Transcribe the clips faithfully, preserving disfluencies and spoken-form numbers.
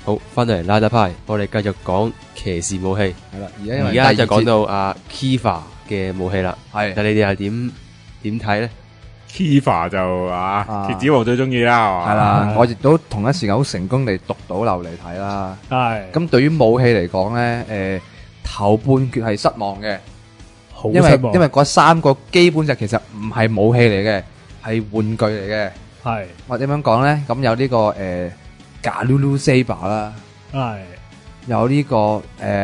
好，翻嚟拉打派，我哋繼續講騎士武器。 係啦，而家因為而家就講到阿 Kiva 嘅武器啦。 係， 但你哋係點點睇咧 ？Kiva 就啊，蠍子王最中意啦，係嘛？ 係啦，我亦都同一時間好成功地讀到流嚟睇啦。 係， 咁對於武器嚟講咧，誒頭半決係失望嘅， 好因為失望因為嗰三個基本就其實唔係武器嚟嘅，係玩具嚟嘅。 係， 或點樣講咧？咁有呢個誒 Galulu Saber 啦， 係有呢個誒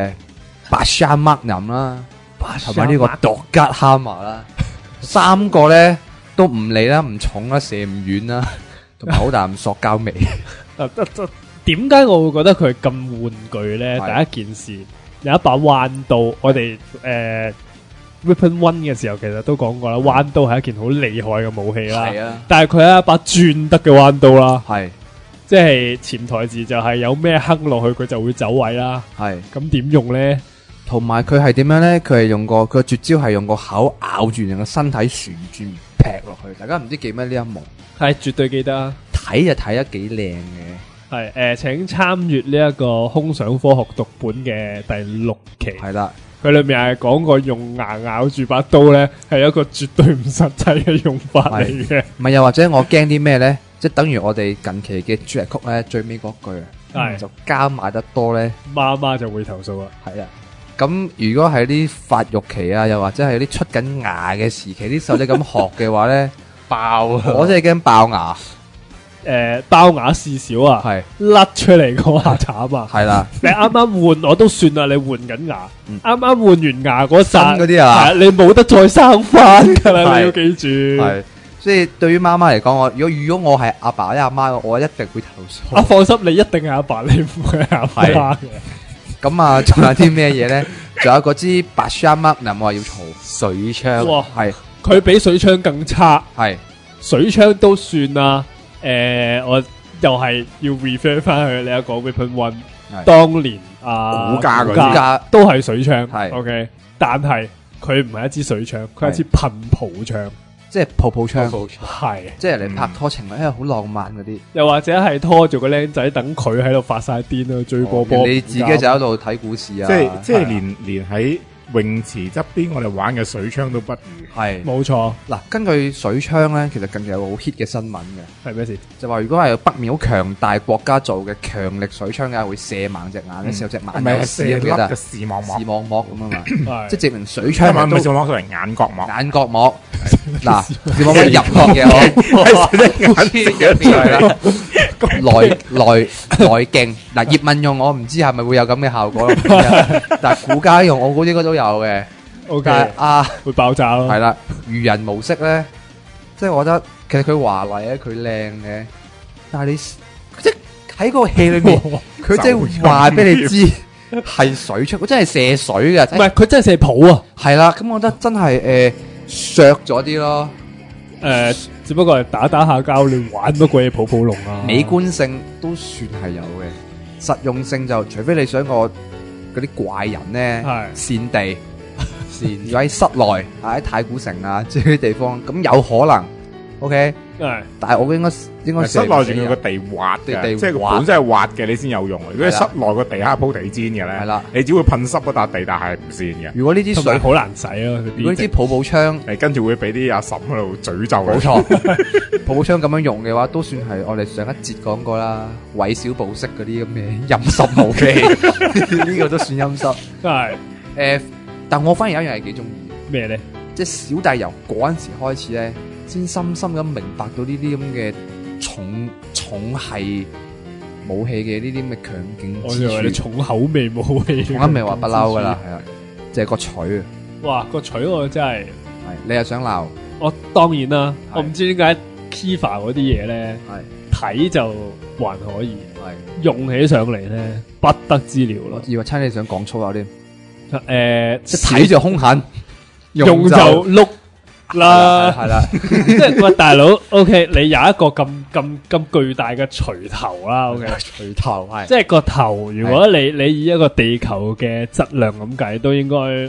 Basha Magnum 啦，同埋呢個獨吉 Hammer 啦，三個咧都唔利啦，唔重啦，射唔遠啦，同埋好大唔塑膠味。 啊得得，點解我會覺得佢咁玩具咧？ 係第一件事有一把彎刀，我哋誒 Weapon One 嘅時候其實都講過啦，彎刀係一件好厲害嘅武器啦。 係啊， 但係佢係一把轉得嘅彎刀啦， 係即係潛台詞就係有咩坑落去佢就會走位啦。 係， 咁點用咧？ 同埋佢係點樣咧？佢係用個佢個絕招係用個口咬住人個身體旋轉劈落去。大家唔知記咩呢一幕？ 係絕對記得啊！ 睇就睇得幾靚嘅。 係誒、呃，請參閱呢一個空想科學讀本嘅第六期。 係啦， 佢裏面係講過用牙咬住把刀咧，係一個絕對唔實際嘅用法嚟嘅。 唔係又或者我驚啲咩咧？即係等於我哋近期嘅主題曲咧，最尾嗰句啊， 係就加買得多咧， 媽媽就會投訴啦。 係啊。咁如果係啲發育期啊，又或者係啲出緊牙嘅時期，啲細仔咁學嘅話咧， 爆啊！ 我真係驚爆牙。 誒，包牙事小啊， 係甩出嚟嗰下慘啊！ 係啦， 你啱啱換我都算啦，你換緊牙， 嗯啱啱換完牙嗰新剎嗰啲啊係你冇得再生翻噶啦， 係你要記住。 係。所以對於媽媽嚟講，我如果如果我係阿爸或者阿媽，我一定會投啊， 訴。 放心，你一定係阿爸，你唔會係阿媽嘅。 咁啊，仲有啲咩嘢咧？仲有嗰支白沙麥，嗱，我話要嘈， 水槍， 哇， 係佢比水槍更差， 係水槍都算啦。誒，我又係要 refer 翻去你一個 Weapon One， 係當年啊， 古家嗰啲古家而家都係水槍， 係 OK，但係佢唔係一支水槍，佢係一支噴泡槍， 即係泡泡槍， 係， 即係嚟拍拖情侶，因為好浪漫嗰啲。 又或者係拖住個僆仔，等佢喺度發晒癲咯，追波波， 你自己就喺度睇故事啊， 即係即係係啊連連喺泳池側邊我哋玩嘅水槍都不如。 係冇錯， 嗱。根據水槍咧，其實近期有個好 hit 嘅新聞嘅， 係咩事？ 就話如果係北面好強大國家做嘅強力水槍嘅，會射盲隻眼咧，射隻唔眼有係射粒屎啊記得嘅視網膜視，網膜咁啊嘛， 係即係證明水唔槍係唔係都視網膜，係眼角膜。 眼角膜。嗱，視網膜入落嘅我。係啦，內內內鏡嗱，葉問用我唔知係咪會有咁嘅效果咯，但係古家用我估應該都有嘅。 ，OK， 但係啊， 會爆炸咯， 係啦，魚人模式咧，即係我覺得其實佢華麗咧，佢靚嘅，但係你即係喺個戲裏面，佢即係話俾你知係水出，佢真係射水嘅， 唔係佢真係射泡啊！ 係啦，咁我覺得真係誒削咗啲咯。 誒，只不過係打打下交，你玩乜鬼嘢泡泡龍啊？ 美觀性都算係有嘅，實用性就除非你想個嗰啲怪人咧， 係善地，善要喺室內，喺太古城啊之類啲地方，咁有可能，OK， 係但係我應該應該室內仲要個地滑嘅， 地地即係個滑本身係滑嘅，你先有用。如果你係啦室內個地下鋪地氈嘅咧， 係啦你只會噴濕嗰笪地，但係唔跣嘅。 如果呢支水同埋，好難洗咯。 如果呢支泡泡槍， 你跟住會俾啲阿嬸喺度詛咒你。 冇錯，泡泡槍咁樣用嘅話，都算係我哋上一節講過啦，韋小寶式嗰啲咁嘅陰濕武器，呢個都算陰濕。 係誒，但我反而有一樣係幾中意。 咩咧？ 即係小弟由嗰陣時開始咧，先深深咁明白到呢啲咁嘅重重係武器嘅呢啲咁嘅強我以為你勁之處。 重口味武器， 我啱未話不嬲噶啦，係啊，就係個錘啊， 哇！個錘我真係， 係你又想鬧， 我當然啦， 係我唔知點解 Kiva 嗰啲嘢咧係睇就還可以， 係， 用起上嚟咧不得之了咯。 我以為差你想講粗口添， 誒， 即係睇就兇狠， 用就碌啦。 係啦， 即係喂，大佬，OK，你有一個咁咁咁巨大嘅錘頭啦，OK， 錘頭係， 即係個頭，如果你你以一個地球嘅質量咁計，都應該誒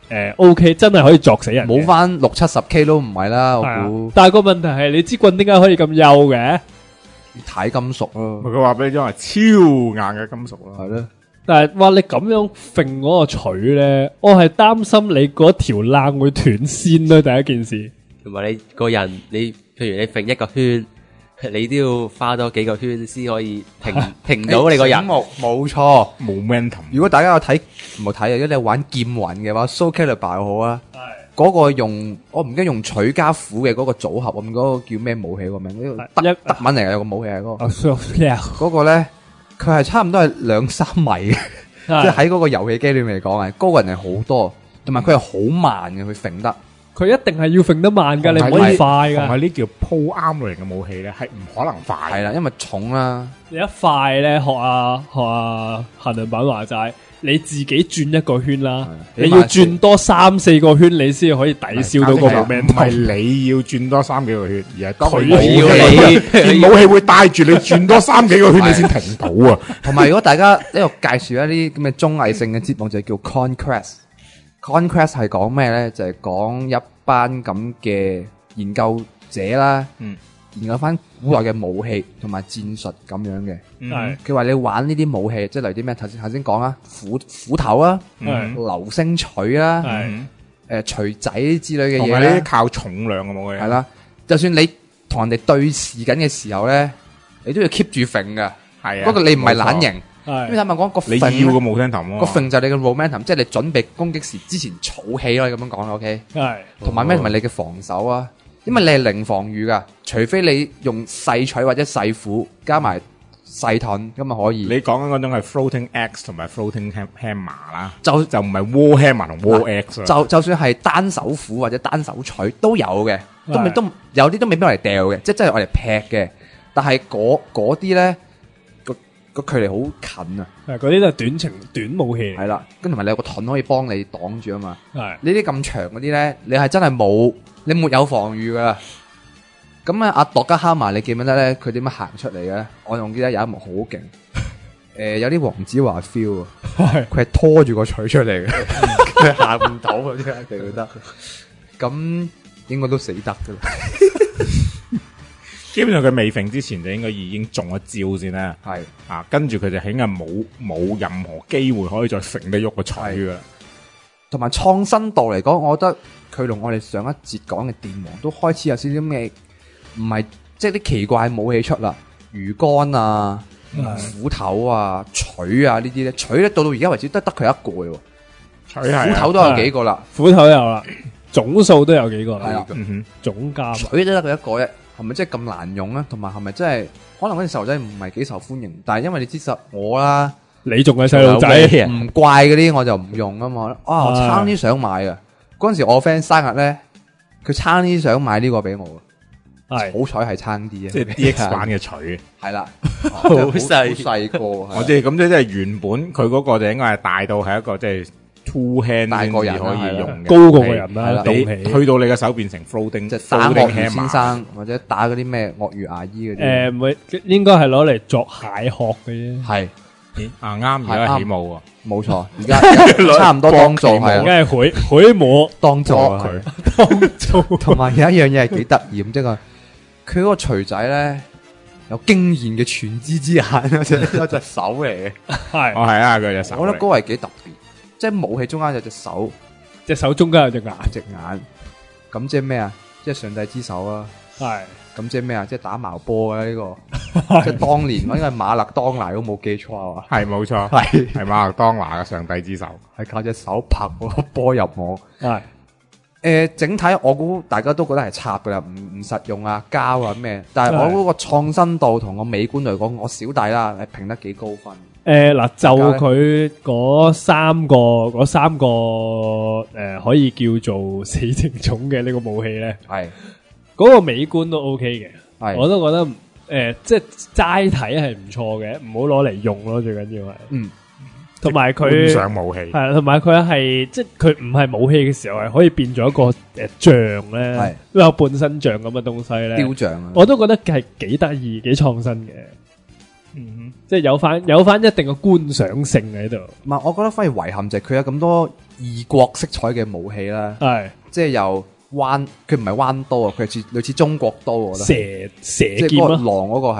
OK，真係可以作死人嘅。 冇翻六七十 K 都唔係啦，我係啊估但係個問題係，你支棍點解可以咁幼嘅？ 鈦金屬咯， 佢話俾你知係超硬嘅金屬咯， 係咯。 但係哇，你咁樣揈嗰個錘咧，我係擔心你嗰條冷會斷先啦。第一件事， 同埋你個人，你譬如你揈一個圈，你都要花多幾個圈先可以停停到你個人。 冇冇錯。 momentum。 如果大家有睇冇睇啊？如果你玩劍魂嘅話 ，Soul Calibur 好啊。嗰個用我唔記得用錘加斧嘅嗰個組合，我唔記得嗰個叫咩武器個名，呢個德德文嚟嘅有個武器係嗰個。嗰個咧，佢係差唔多係兩三米嘅，即係喺嗰個遊戲機裏面嚟講係高人係好多，同埋佢係好慢嘅，佢揈得。 佢一定係要揈得慢㗎，你唔可以快㗎。 同埋呢叫 pull arm 類型嘅武器咧，係唔可能快。 係啦，因為重啦。 你一快咧，學啊學啊行人版話齋。你自己轉一個圈啦，你要轉多三四個圈，你先可以抵消到個 momentum。唔係你要轉多三幾個圈，而係佢要你件武器會帶住你轉多三幾個圈，你先停到啊！ 同埋如果大家呢度介紹一啲咁嘅綜藝性嘅節目，就叫 Conquest。Conquest 係講咩咧？就係講一班咁嘅研究者啦。嗯。研究翻古代嘅武器同埋戰術咁樣嘅，係佢話你玩呢啲武器，即係例如啲咩頭先頭先講啦，斧斧頭啊，流星錘啦，誒錘仔之類嘅嘢呢啲靠重量嘅武器， 係啦。就算你同人哋對視緊嘅時候咧，你都要 keep 住揈噶，係啊。不過你唔係懶型，因為坦白講個你要個 momentum， 個揈就係你嘅 momentum，即係你準備攻擊時之前儲起咯，咁樣講 OK。係同埋咩？同埋你嘅防守啊。因為你係零防禦噶，除非你用細錘或者細斧加埋細盾咁啊可以。 你講緊嗰種係 floating axe 同埋 floating hammer 啦，就就唔係 war hammer 同 war axe。就就算係單手斧或者單手錘都有嘅，都未都有啲都未必嚟掉嘅，即係真係我哋劈嘅。但係嗰嗰啲咧個個距離好近啊， 係嗰啲都係短程短武器。係啦，跟同埋你有個盾可以幫你擋住啊嘛。係呢啲咁長嗰啲咧，你係真係冇。你沒有防禦噶啦，咁啊阿度加哈麻，你記唔記得咧？佢點樣行出嚟嘅？我仲記得有一幕好勁，誒、呃、有啲黃子華 feel 啊，佢係拖住個錘出嚟嘅，佢行唔到啊！真係記得，咁應該都死得噶啦。 基本上佢未揈之前就應該已經中咗招先啦，係啊，跟住佢就應該冇冇任何機會可以再揈得喐個錘噶啦。 同埋創新度嚟講，我覺得佢同我哋上一節講嘅電王都開始有少少咩，唔係即係啲奇怪武器出啦，魚竿啊、斧頭啊、錘啊呢啲咧，錘咧到到而家為止都得佢一個嘅，斧頭都有幾個啦， 斧頭有啦，總數都有幾個啦， 係啊， 總價錘都得佢一個啫，係咪真係咁難用咧？同埋係咪真係可能嗰陣時候真係唔係幾受歡迎？但係因為你知實我啦。 你仲係細路仔， 唔怪嗰啲我就唔用啊嘛。啊，我差啲想買啊！嗰陣時我 friend 生日咧，佢差啲想買呢個俾我。係好彩係差啲啊！ 即係 D X 版嘅錘， 係啦，好細細個。我即係咁即係原本佢嗰個就應該係大到係一個即係 two hand 大個人可以用嘅， 高過個人啦。 你去到你嘅手變成 floating， 即係打鱷魚先生或者打嗰啲咩鱷魚牙醫嗰啲。 誒，唔會應該係攞嚟作蟹殼嘅啫。係。 啊啱，而家起舞啊， 冇錯，而家差唔多當做係， 而家係許許摸當做佢，當做。同埋有一樣嘢係幾得意，即係佢嗰個錘仔咧有驚豔嘅全知之眼，有隻有隻手嚟嘅， 係， 哦係啊，佢隻手， 我覺得嗰個係幾特別，即係武器中間有隻手， 隻手中間有隻眼， 隻眼，咁即係咩啊？即係上帝之手啊！係。咁即係咩啊？即係打矛波嘅呢個，即係當年應該係馬勒當拿，都冇記錯啊！ 係冇錯，係係馬勒當拿嘅上帝之手， 係靠隻手拍個波入網。係誒，整體我估大家都覺得係插噶啦，唔唔實用啊，膠啊咩？但係我嗰個創新度同個美觀嚟講，我小弟啦係評得幾高分。誒嗱， 就佢嗰三個嗰三個誒，可以叫做死剩種嘅呢個武器咧，係。嗰個美觀都 OK 嘅，我都覺得誒、呃，即係齋睇係唔錯嘅，唔好攞嚟用咯，最緊要係。嗯，同埋佢上武器係，同埋佢係即係佢唔係武器嘅時候係可以變咗一個誒、呃、像咧，都有半身像咁嘅東西咧， 雕像啊，我都覺得係幾得意、幾創新嘅。嗯，即係有翻有翻一定嘅觀賞性喺度。 唔係，我覺得反而遺憾就係佢有咁多異國色彩嘅武器啦，係即係由。彎佢唔係彎刀啊，佢係似類似中國刀，我覺得蛇蛇劍即係嗰個狼嗰個係啦，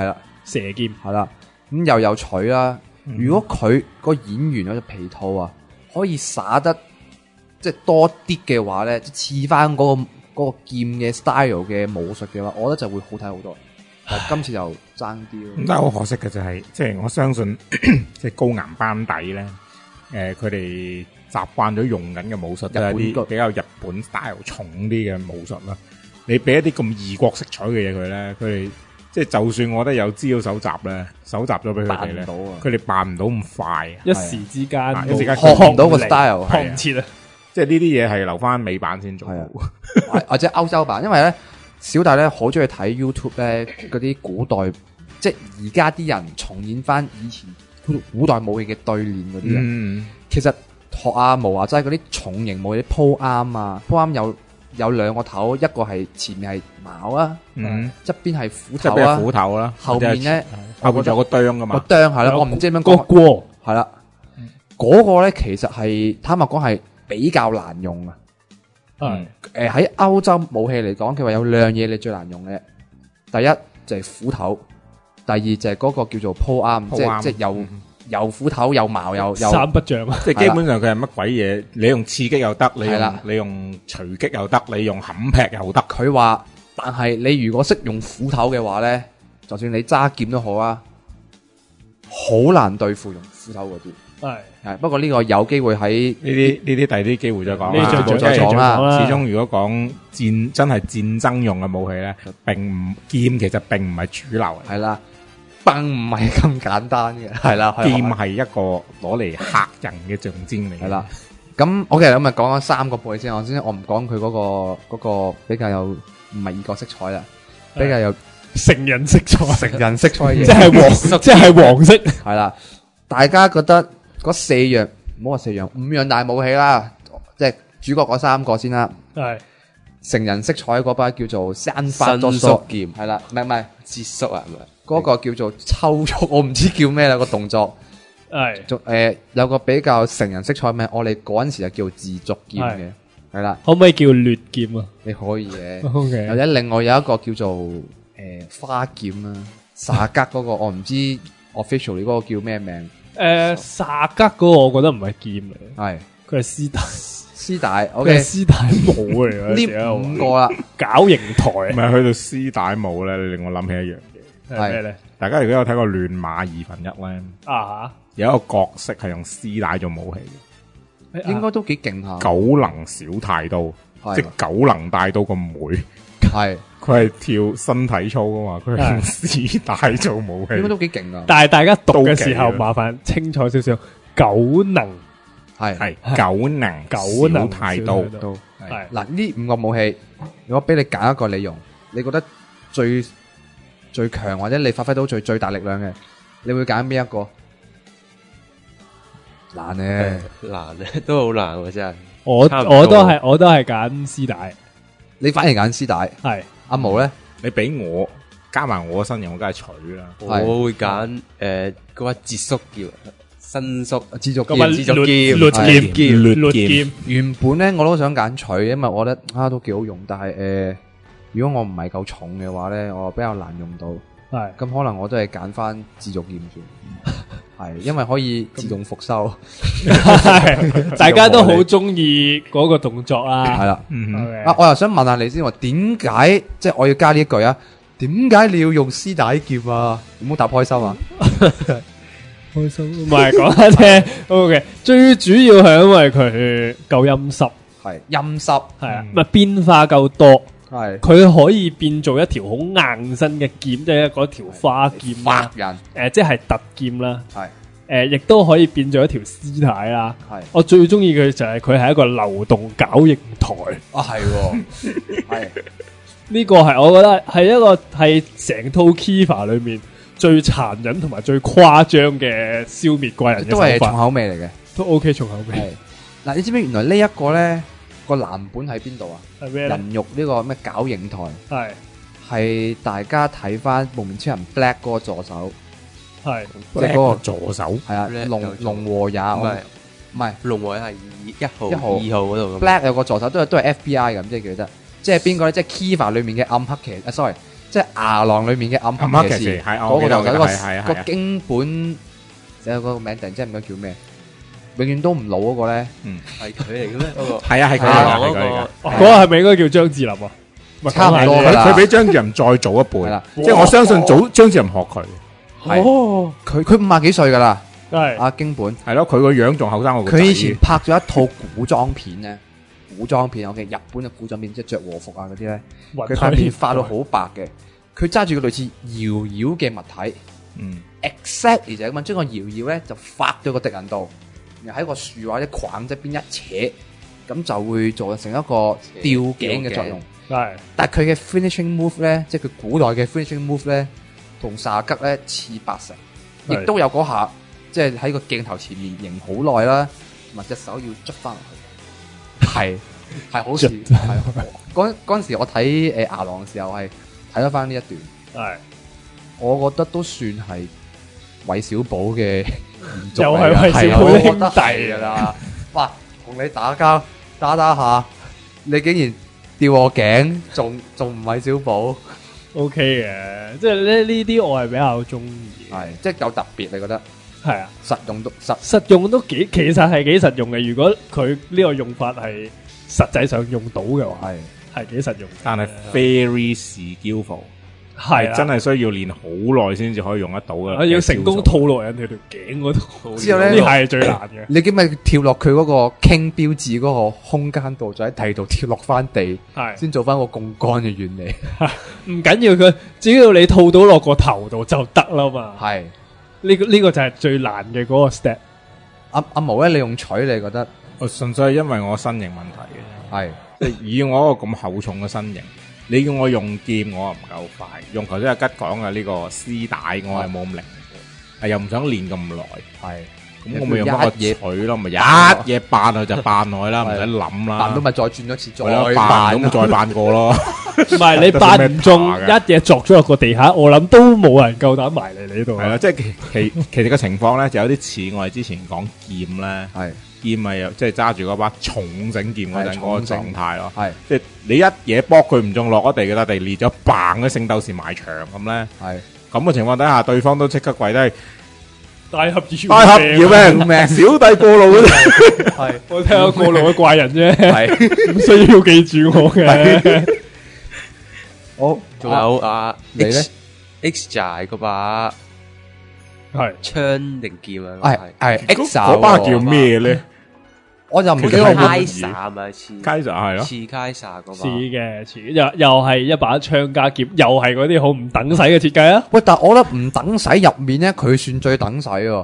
射劍係啦，咁又有取啦。如果佢個演員嗰隻皮套啊，可以耍得即係多啲嘅話咧，似翻嗰個嗰個劍嘅 style 嘅武術嘅話，我覺得就會好睇好多。但係今次就爭啲咯。 咁但係好可惜嘅就係、是，即係我相信即係高岩班底咧，誒佢哋習慣咗用緊嘅武術都係啲比較日本 style 重啲嘅武術啦。你俾一啲咁異國色彩嘅嘢佢咧，佢哋即係就算我覺得有資料搜集咧，搜集咗俾佢哋咧，佢哋扮唔到咁快， 一時之間一時間學唔到個 style， 學唔切啊！ 即係呢啲嘢係留翻美版先做， 或者歐洲版，因為咧小弟咧好中意睇 YouTube 咧嗰啲古代，即係而家啲人重演翻以前古代武器嘅對練嗰啲人， 嗯、 其實學阿毛話齋嗰啲重型武器啲鋪啱啊，鋪啱有有兩個頭，一個係前面係矛啊， 嗯， 側邊係斧頭啊， 斧頭啦， 後面咧後面仲有個釘噶嘛， 個釘係啦，我唔知點樣講， 過係啦，嗰個咧其實係坦白講係比較難用啊。 係誒喺歐洲武器嚟講，佢話有兩樣嘢你最難用嘅，第一就係斧頭，第二就係嗰個叫做鋪啱，即係即係有有斧頭有矛又有三不像啊！ 即係基本上佢係乜鬼嘢？你用刺擊又得，你用你用隨擊又得，你用冚劈又得。 佢話，但係你如果識用斧頭嘅話咧，就算你揸劍都好啊，好難對付用斧頭嗰啲。 係係，不過呢個有機會喺呢啲呢啲第啲機會再講啦， 再再講啦。 始終如果講戰真係戰爭用嘅武器咧，並唔劍其實並唔係主流， 係啦，並唔係咁簡單嘅，係啦， 劍係一個攞嚟嚇人嘅象徵嚟， 係啦。咁 OK，咁咪講咗三個武器先，我先我唔講佢嗰個嗰個比較有唔係異國色彩啦，比較有成人色彩， 成人色彩嘅嘢， 即係黃，即係黃色， 係啦。大家覺得嗰四樣唔好話四樣，五樣大武器啦，即係主角嗰三個先啦。 係成人色彩嗰把叫做山花多縮劍，係啦，唔係唔係折縮啊，係咪？ 嗰個叫做抽搐，我唔知叫咩啦個動作。 係， 誒、呃、有個比較成人色彩咩？我哋嗰陣時就叫自續劍嘅，係啦。 可唔可以叫劣劍啊？ 你可以嘅。 O K。 或者另外有一個叫做誒、呃、花劍啦，薩格嗰個我唔知 officially 嗰個叫咩名。 誒，薩格嗰個我覺得唔係劍嚟， 係佢係絲帶， 絲帶。O K， 絲帶帽嚟嘅。 呢五個啦， 絞刑台。 唔係去到絲帶帽咧，你令我諗起一樣嘢。 係咩咧？ 大家如果有睇過《亂馬二分一》咧， 啊， 有一個角色係用絲帶做武器嘅，應該都幾勁下。 九能小太刀，即係九能大刀個妹。 係， 佢係跳身體操噶嘛，佢係用絲帶做武器， 應該都幾勁噶。 但係大家讀嘅時候，麻煩清楚少少。九能係係九能九能太刀。 係嗱，呢五個武器，如果俾你揀一個你用，你覺得最最強或者你發揮到最最大力量嘅，你會揀邊一個？難咧， 難咧，都好難喎，真係。 我我都係我都係揀絲帶。 你反而揀絲帶， 係阿毛咧？ 你俾我加埋我嘅身形，我梗係取啦。 我會揀誒嗰把折縮劍、伸縮、 自續劍、 自續劍、 律劍、律劍。 原本咧我都想揀取，因為我覺得啊都幾好用，但係誒，如果我唔係夠重嘅話咧，我比較難用到。 係咁可能我都係揀翻自續劍算，係因為可以自動復收。 大家都好中意嗰個動作啦， 係啦。 嗯， 啊，我又想問下你先，點解即係我要加呢一句啊？點解你要用絲帶劍啊？唔好答開心啊！ 開心唔係講下聽。O K，最主要係因為佢夠陰濕， 係陰濕， 係啊，咪變化夠多。 係， 佢可以變做一條好硬身嘅劍，即係嗰條花劍啦， 人誒，即係突劍啦， 係， 誒，亦都可以變做一條絲帶啦。 係， 我最中意佢就係佢係一個流動絞刑台。 啊，係，係， 呢個係我覺得係一個係成套 Kiva 裏面最殘忍同埋最誇張嘅消滅怪人嘅手法， 都係重口味嚟嘅， 都 OK 重口味。 係，嗱，你知唔知原來呢一個咧？個藍本喺邊度啊？ 係咩？ 人肉呢個咩絞刑台係係大家睇翻幪面超人 Black 嗰個助手， 係即係嗰個助手係啊，龍龍和也唔係唔係龍和也係一號一號二號嗰度。 Black 有個助手都係都係 F B I 咁，即係記得，即係邊個咧？即係 Kiva 裏面嘅暗黑騎啊 ，sorry 即係牙狼裏面嘅暗黑騎士，嗰個就係一個個經本，即係嗰個名突然之間唔記得叫咩，永遠都唔老嗰個咧， 嗯，係佢嚟嘅咩？嗰個係啊係佢嚟㗎， 嗰個係咪應該叫張智霖啊？ 差唔多啦， 佢比張智霖再早一輩，即係我相信早張智霖學佢。 哦，佢佢五廿幾歲噶啦， 係阿京本係咯，佢個樣仲後生過佢。 佢以前拍咗一套古裝片咧，古裝片我嘅日本嘅古裝片，即係着和服啊嗰啲咧，佢塊面化到好白嘅，佢揸住個類似搖搖嘅物體， 嗯 ，exactly 就係咁樣，將個搖搖咧就發到個敵人度，然後喺個樹或者框側邊一扯，咁就會造成一個吊頸嘅作用。 係， 但係佢嘅 finishing move 咧，即係佢古代嘅 finishing move 咧，同薩吉咧似八成，亦都有嗰下，即係喺個鏡頭前面迎好耐啦，同埋隻手要捽翻落去，係係好似係嗰嗰陣時我睇誒牙狼嘅時候係睇咗翻呢一段，係我覺得都算係韋小寶嘅， 又係韋小寶兄弟噶啦，哇！同你打交打打下，你竟然〜吊我頸，仲仲唔係小寶 ？O K 嘅，即係咧呢啲我係比較中意， 係即係夠特別，你覺得？ 係啊， 實用都實實用都幾，其實係幾實用嘅。如果佢呢個用法係實際上用到嘅話，係係幾實用。 但係 very skillful。係真係需要練好耐先至可以用得到嘅， 要成功套落人哋條頸嗰度。 之後咧， 呢下係最難嘅。 你點解跳落佢嗰個傾標誌嗰個空間度，再喺地度跳落翻地，係先做翻個槓桿嘅原理。 唔緊要，佢只要你套到落個頭度就得啦嘛。 係呢個呢個就係最難嘅嗰個 step。 阿阿毛咧，你用錘，你覺得？ 我純粹係因為我身形問題嘅，係即係以我一個咁厚重嘅身形。你叫我用劍，我又唔夠快；用頭先阿吉講嘅呢個絲帶，我係冇咁靈活，係又唔想練咁耐。係咁，我咪用翻個錘咯，咪一嘢扮佢就扮落去啦，唔使諗啦。 扮到咪再轉多次，再扮咁再扮過咯。 唔係你扮唔中，一嘢鑿咗落個地下，我諗都冇人夠膽埋嚟你呢度。 係啦，即係其其其實嘅情況咧，就有啲似我哋之前講劍咧。係。劍咪又即係揸住嗰把重整劍嗰陣嗰個狀態咯，係即係你一嘢搏佢唔中落咗地嘅啦，地裂咗，嘭嘅聖鬥士埋牆咁咧，係咁嘅情況底下，對方都即刻跪低， 大俠要大俠要命，小弟過路嗰啲， 係我聽下過路嘅怪人啫，係唔需要記住我嘅。 好，仲有啊，你咧 X 就係嗰把係槍定劍啊？ 係係 X 嗰把叫咩咧？ 我就唔記得我開撒咪似開撒係咯， 似開撒嗰把似嘅似，又又係一把槍加劍，又係嗰啲好唔等使嘅設計啊！ 喂，但係我覺得唔等使入面咧，佢算最等使喎。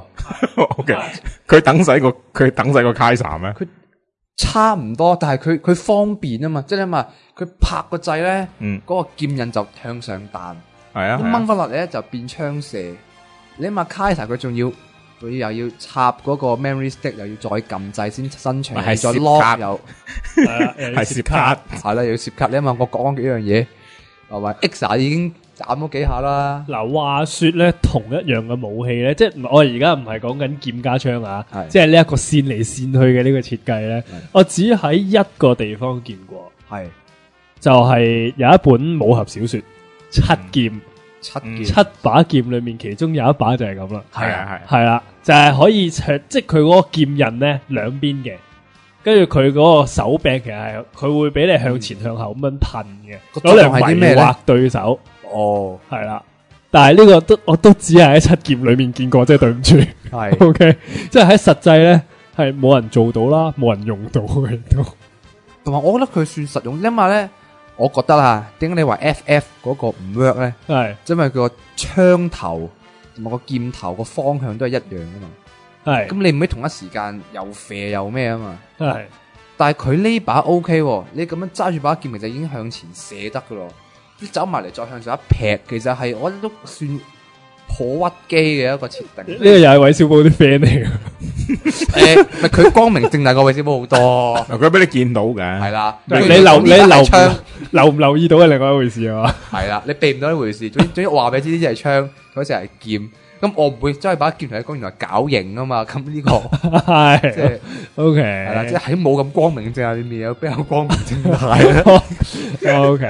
O K，佢等使個佢等使個開撒咩？ 佢差唔多，但係佢佢方便啊嘛，即係嘛，佢拍個掣咧，嗯，嗰個劍刃就向上彈，係啊，掹翻落嚟咧就變槍射。你諗下開撒佢仲要。佢又要插嗰個 memory stick，又要再撳掣先伸長，係再 lock 又係攝卡， 係啦，又要攝卡。你諗下我講幾樣嘢，係咪 X 已經斬咗幾下啦？ 嗱，話說咧，同一樣嘅武器咧，即係我而家唔係講緊劍加槍啊，即係呢一個線嚟線去嘅呢個設計咧，我只喺一個地方見過，係就係有一本武俠小說七劍。七劍七把劍裏面，其中有一把就係咁啦。係啊係，係啦，就係、是、可以長，即係佢嗰個劍刃咧兩邊嘅，跟住佢嗰個手柄其實係佢會俾你向前向後咁樣噴嘅，攞嚟迷惑對手。哦，係啦，但係呢個都我都只係喺七劍裏面見過，即係對唔住。係 OK，即係喺實際咧係冇人做到啦，冇人用到嘅都。 同埋我覺得佢算實用，因為咧。我覺得啊，點解你話 F F 嗰個唔 work 咧？係，因為佢個槍頭同埋個劍頭個方向都係一樣噶嘛。係，咁你唔可以同一時間又射又咩啊嘛。係，但係佢呢把 O K，你咁樣揸住把劍，其實已經向前射得噶咯。你走埋嚟再向上一劈，其實係我覺得都算頗屈機嘅一個設定。呢個又係韋小寶啲 friend 嚟嘅。 誒，咪佢光明正大過韋小寶好多， 佢俾你見到嘅。 係啦， 你留你留留唔留意到係另外一回事啊嘛。係啦，你避唔到呢回事。總總之我話俾你知，呢支係槍，嗰隻係劍。咁我唔會真係把劍同你講，原來絞刑啊嘛。咁呢個係即係 OK， 係啦，即係喺冇咁光明正大裏面有比較光明正大啦。 OK，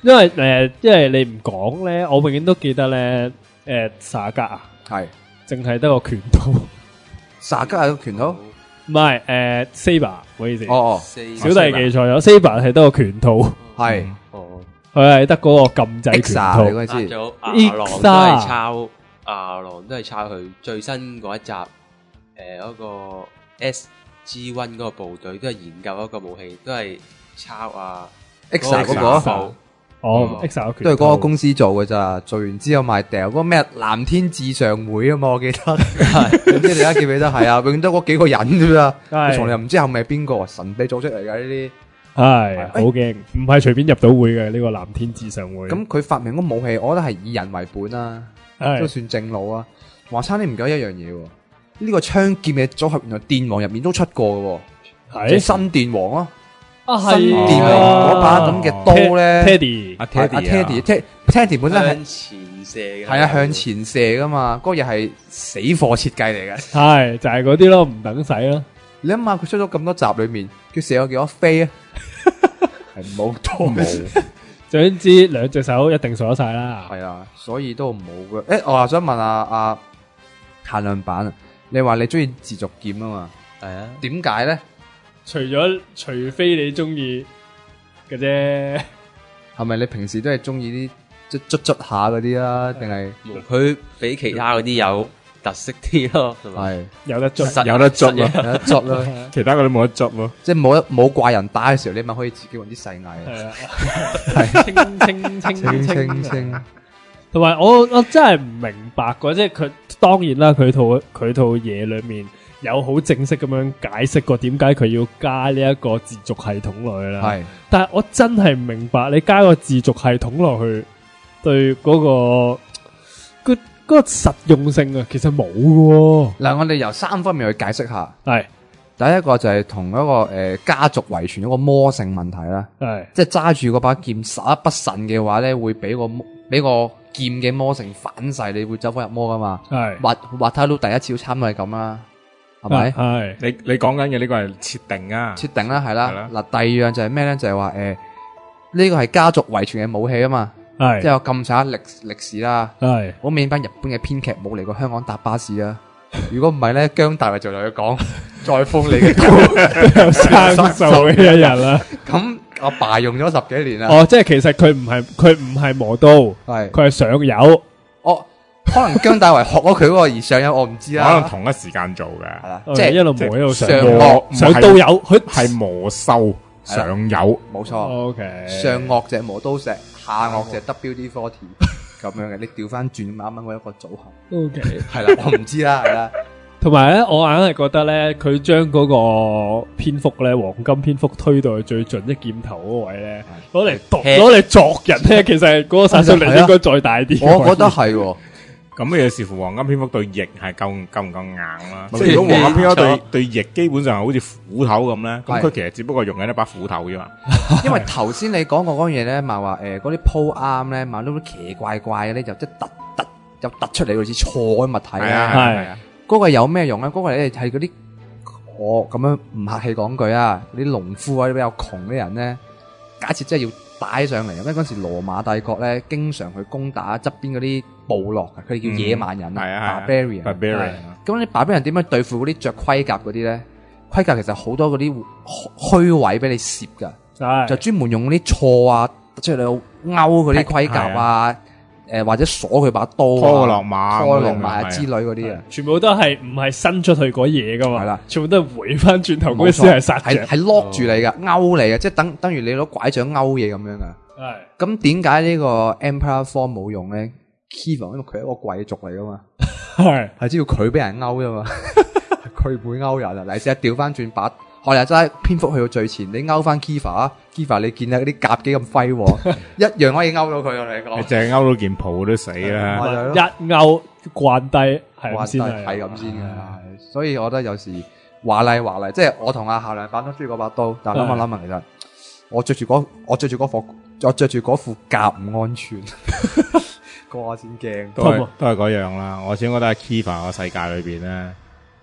因為誒，因為你唔講咧，我永遠都記得咧，誒，薩格啊， 係淨係得個拳套， 薩格係個拳套， 唔係誒 Saber，唔好意思， 哦哦， 小弟記錯咗 ，Saber 係得個拳套， 係， 哦， 佢係得嗰個禁制拳套， 你嗰陣知， 咗阿狼都係抄，阿狼都係抄佢最新嗰一集，誒嗰個 S G One 嗰個部隊都係研究一個武器，都係抄啊 X 嗰個。 哦 ，X 拳都係嗰個公司做嘅咋，做完之後賣掉嗰個咩藍天至上會啊嘛，我記得，唔知你而家記唔記得？係啊，永遠得嗰幾個人啫咋，從來唔知後面係邊個，神秘組織嚟噶呢啲， 係好驚，唔係隨便入到會嘅呢個藍天至上會。 咁佢發明嗰武器，我覺得係以人為本啦，都算正路啊。話差啲唔記得一樣嘢，呢個槍劍嘅組合原來電王入面都出過嘅，即係新電王啊。 啊係電王嗰把咁嘅刀咧 ，Teddy 阿 Teddy，Teddy 本身係向前射嘅， 係啊向前射噶嘛，嗰個嘢係死貨設計嚟嘅， 係就係嗰啲咯，唔等使咯。 你諗下佢出咗咁多集裏面，佢射咗幾多飛啊？係冇多冇， 總之兩隻手一定數得晒啦。 係啊，所以都冇嘅。誒，我話想問下阿限量版啊，你話你中意自續劍啊嘛？ 係啊， 點解咧？ 除咗除非你中意嘅啫， 係咪你平時都係中意啲捽捽捽下嗰啲啊？定係佢比其他嗰啲有特色啲咯， 係有得捽， 有得捽咯， 有得捽咯， 其他嗰啲冇得捽咯。 即係冇冇怪人打嘅時候，你咪可以自己揾啲細藝啊。 係啊， 係清清清清清清清。 同埋我我真係唔明白嘅，即係佢當然啦，佢套佢套嘢裏面。有好正式咁樣解釋過點解佢要加呢一個自續系統落去啦，係，但係我真係唔明白你加個自續系統落去對嗰個嗰嗰個實用性啊，其實冇嘅。 嗱，我哋由三方面去解釋下， 係第一個就係同一個誒家族遺傳一個魔性問題啦， 係，即係揸住嗰把劍十一不慎嘅話咧，會俾個俾個劍嘅魔性反噬，你會走火入魔噶嘛，係，滑滑太佬第一次都差唔多係咁啦。係咪？係你你講緊嘅呢個係設定啊？ 設定啦，係啦。嗱，第二樣就係咩咧？就係話誒，呢個係家族遺傳嘅武器啊嘛。係，即係有咁長歷歷史啦。係，我免班日本嘅編劇冇嚟過香港搭巴士啊。如果唔係咧，姜大衛就同佢講，再封你嘅刀， 有生鏽嘅一日啦。 咁阿爸用咗十幾年啦。 哦，即係其實佢唔係佢唔係磨刀，係佢係上油。 哦。可能姜大衛學咗佢嗰個而上油，我唔知啦。 可能同一時間做嘅，係啦， 即係一路磨一路上惡上刀油，佢係磨鏽上油， 冇錯。 O K， 上惡就磨刀石，下惡就 W D forty 咁樣嘅。你調翻轉啱啱嗰一個組合。 O K， 係啦，我唔知啦，係啦。 同埋咧，我硬係覺得咧，佢將嗰個蝙蝠咧，黃金蝙蝠推到去最盡一劍頭嗰位咧，攞嚟毒，攞嚟作人咧，其實嗰個殺傷力應該再大啲。 我覺得係。 咁嘅嘢視乎黃金蝙蝠對翼係夠夠唔夠硬啦。即係如果黃金蝙蝠對對翼基本上係好似斧頭咁咧，咁佢其實只不過用緊一把斧頭啫嘛。 因為頭先你講過嗰樣嘢咧，咪話誒嗰啲鋪啱咧，咪都奇怪怪嘅咧，就即係突突又突出嚟好似錯嘅物體啊。係啊，嗰個有咩用咧？嗰個咧係嗰啲我咁樣唔客氣講句啊，嗰啲農夫或者比較窮嘅人咧，假設真係要帶上嚟，因為嗰時羅馬帝國咧經常去攻打側邊嗰啲部落啊，佢哋叫野蠻人啊 ，barbarian。barbarian。咁你 barbarian 點樣對付嗰啲着盔甲嗰啲咧？盔甲其實好多嗰啲虛位俾你攝噶，就專門用嗰啲錯啊，即係你勾嗰啲盔甲啊，誒或者鎖佢把刀啊， 拖落馬、 拖落馬之類嗰啲啊， 全部都係唔係伸出去嗰嘢噶嘛？係啦，全部都係回翻轉頭嗰啲先係殺嘅， 係係 lock 住你噶，勾你嘅，即係等等於你攞拐杖勾嘢咁樣噶。係。咁點解呢個 Emperor Four 冇用咧？Kiva 因為佢係一個貴族嚟噶嘛，係係只要佢俾人勾啫嘛，佢唔會勾人啊！嚟試下調翻轉把，我又真係蝙蝠去到最前，你勾翻 Kiva 啊 ，Kiva 你見下嗰啲甲幾咁輝煌，一樣可以勾到佢啊！你講， 你淨係勾到件袍都死啦， 一勾慣低係咁先係係咁先嘅，所以我覺得有時華麗華麗，即係我同阿夏良版都中意嗰把刀，但係諗下諗下，其實我着住嗰我着住嗰副我着住嗰副甲唔安全。個先驚， 都係都係嗰樣啦。我始終覺得喺 Kiva 個世界裏邊咧，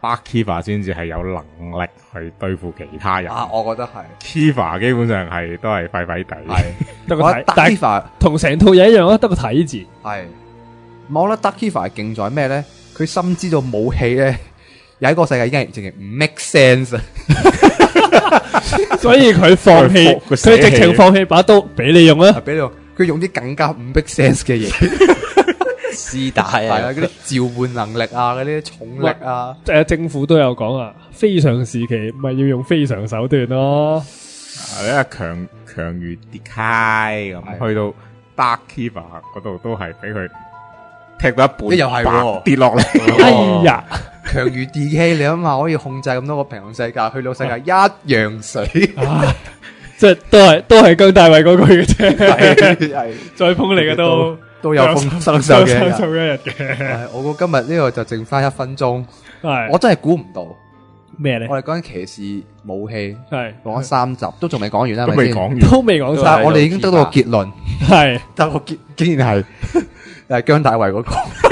Dark Kiva 先至係有能力去對付其他人啊，我覺得係 Kiva 基本上係都係廢廢地， 係得個睇， 但係同成套嘢一樣咯，得個睇字。 係，我覺得 Dark Kiva 係勁在咩咧？佢深知道武器咧，有一個世界已經係直情唔 make sense 啊， 所以佢放棄，佢直情放棄把刀俾你用啦， 俾你用，佢用啲更加唔 make sense 嘅嘢。 絲帶啊， 係啊，嗰啲召喚能力啊，嗰啲重力啊， 誒，政府都有講啊，非常時期咪要用非常手段咯。 係啊，強強如 Decay 咁，去到 Dark Kiva 嗰度都係俾佢踢到一半， 又係跌落嚟。 哎呀， 強如 D K， 你諗下可以控制咁多個平行世界，去到世界一樣水， 即係都係都係姜大衛嗰句嘅啫， 係再捧嚟嘅都。 都有豐收嘅一日嘅， 我估今日呢個就剩翻一分鐘， 係我真係估唔到咩咧？ 我哋講緊騎士武器， 係講咗三集，都仲未講完啦， 都未講完， 都未講晒。 但係我哋已經得到個結論， 係得個結，竟然係誒姜大衛嗰個，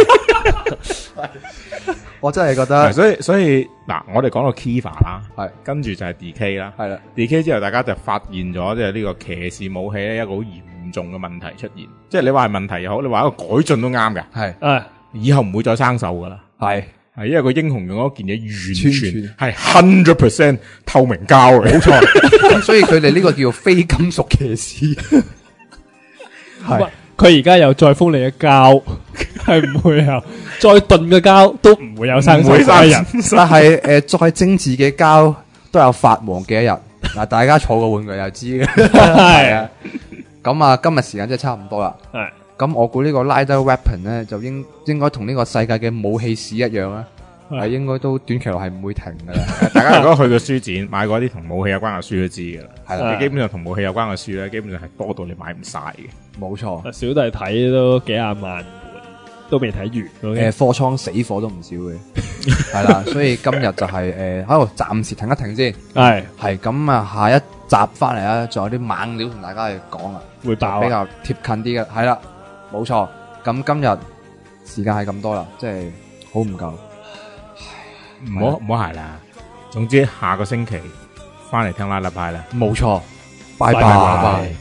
我真係覺得， 所以所以嗱，我哋講到 Kiva 啦， 係跟住就係 D K 啦， 係啦 ，D K 之後大家就發現咗即係呢個騎士武器咧一個好嚴重嘅問題出現，即係你話係問題又好，你話一個改進都啱嘅， 係啊， 以後唔會再生鏽噶啦， 係係因為個英雄用嗰件嘢完全係 hundred percent 透明膠嘅， 冇錯，咁所以佢哋呢個叫做非金屬騎士， 係佢而家又再鋒利嘅膠，係唔會有再鈍嘅膠都唔會有生鏽嘅人， 但係誒再精緻嘅膠都有發黃嘅一日，嗱大家儲個玩具就知嘅，係啊。咁啊，今日時間真係差唔多啦。 係， 咁我估呢個 Lighter Weapon 咧，就應應該同呢個世界嘅武器史一樣啦，係應該都短期內係唔會停噶啦。 大家如果去到書展買過啲同武器有關嘅書都知噶啦，係啦， 係你基本上同武器有關嘅書咧，基本上係多到你買唔晒嘅。 冇錯， 小弟睇都幾廿萬本，都未睇完。 誒，貨倉死貨都唔少嘅，係啦，所以今日就係誒喺度暫時停一停先。 係係咁啊，下一集翻嚟啊，仲有啲猛料同大家去講啊。 會爆比較貼近啲嘅，係啦，冇錯。咁今日時間係咁多啦，即係好唔夠。 唔好唔好係啦。總之下個星期翻嚟聽拉拉派啦。 冇錯，拜拜。 拜拜。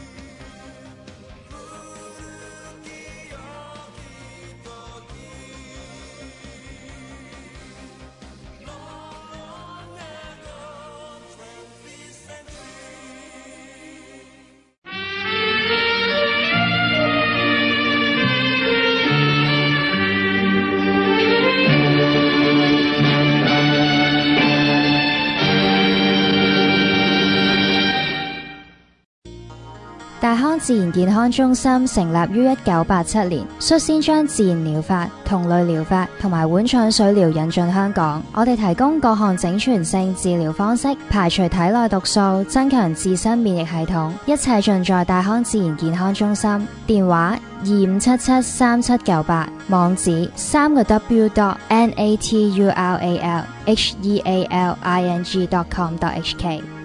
大康自然健康中心成立於一九八七年，率先將自然療法、同類療法同埋碗腸水療引進香港。我哋提供各項整全性治療方式，排除體內毒素，增強自身免疫系統，一切盡在大康自然健康中心。電話二五七七三七九八，網址三個 w dot n a t u r a l h e a l i n g dot com dot h k。